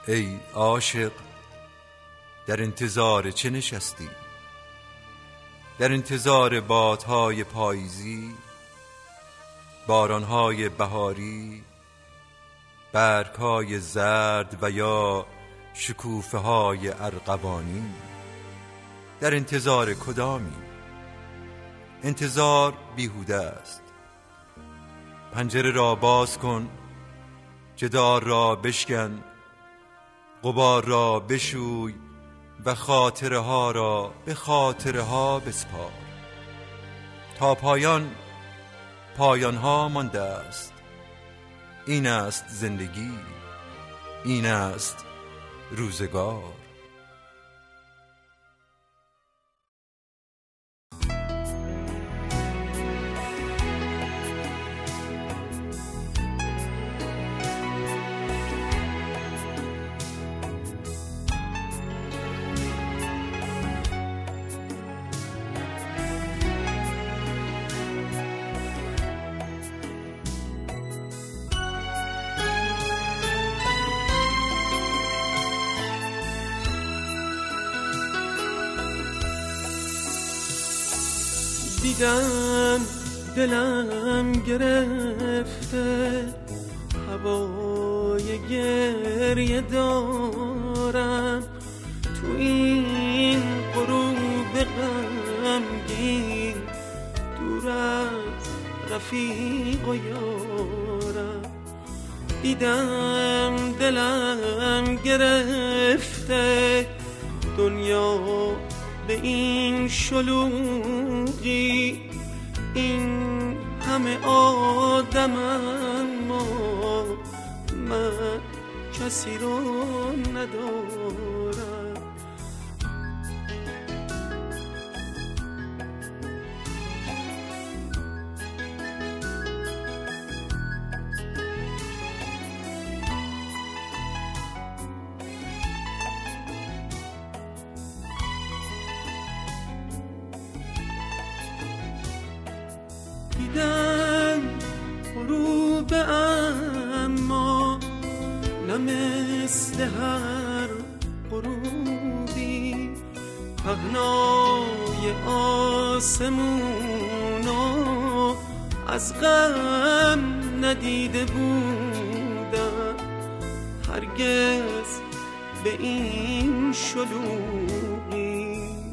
ای عاشق در انتظار چه نشستی؟ در انتظار بادهای پاییزی، بارانهای بهاری، برگهای زرد و یا شکوفه های ارغوانی؟ در انتظار کدامی؟ انتظار بیهوده است. پنجره را باز کن، جدار را بشکن، غبار را بشوی و خاطره ها را به خاطره ها بسپار. تا پایان ها مانده است. این است زندگی، این است روزگار. دیدم دلم گرفته، هوای گریه دارم تو این غروب غمگین، دور از رفیق و یارم. دیدم دلم گرفته، دنیا به این شلوغی، این همه آدم اما من کسی رو ندارم. دیدم غروب اما نه مثل هر غروبی، پهنای آسمونو از غم ندیده بودم هرگز به این شلوغی.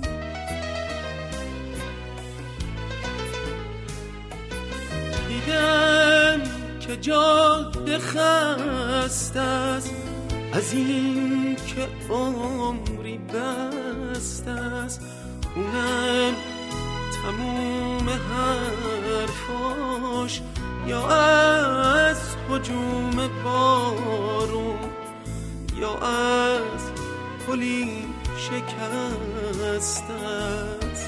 دیدم که جاده خسته است از این که عمری بسته است، اونم تموم حرفاش یا از هجوم بارون یا از پلی شکسته است.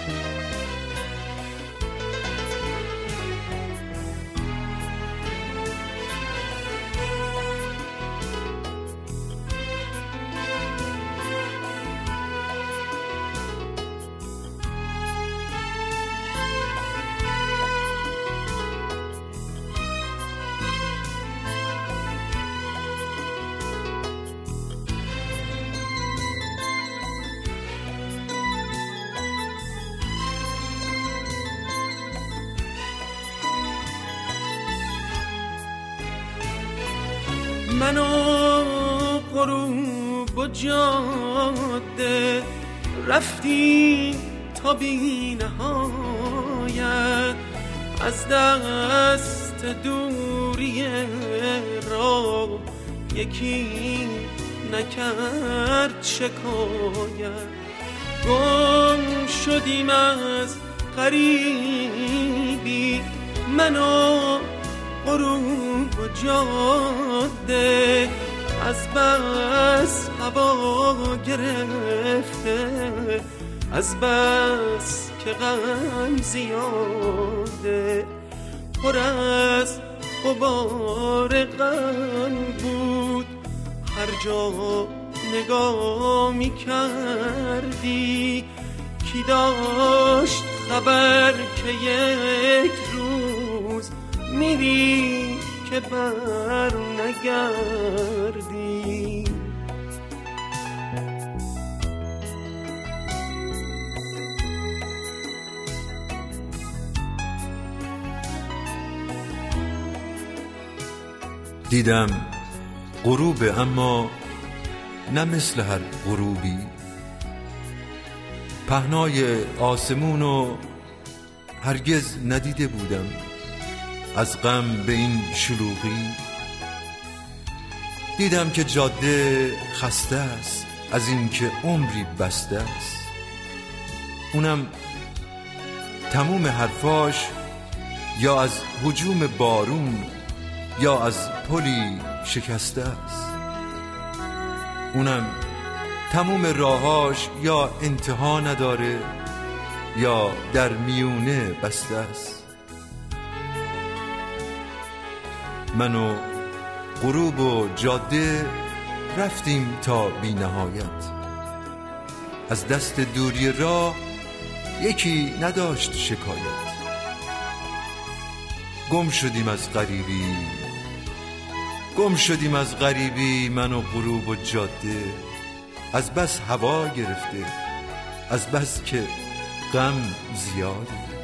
من و غروب و جاده رفتیم تا بی نهایت، از دست دوری راه یکی نکرد شکایت. گم شدیم از غریبی، من و غروب و جاده، از بس هوا گرفته، از بس که غم زیاده، پر از غبار غم بود. هر جا نگاه می کردی کی داشت خبر که یک روز میری که بر نگردی. دیدم غروب، اما نه مثل هر غروبی. پهنای آسمونو هرگز ندیده بودم، از غم به این شلوغی. دیدم که جاده خسته است از این که عمری بسته است، اونم تموم حرفاش یا از هجوم بارون یا از پلی شکسته است. اونم تموم راهاش یا انتها نداره یا در میونه بسته است. من و غروب و جاده رفتیم تا بی نهایت. از دست دوری راه یکی نداشت شکایت. گم شدیم از غریبی، من و غروب و جاده. از بس هوا گرفته، از بس که غم زیاده.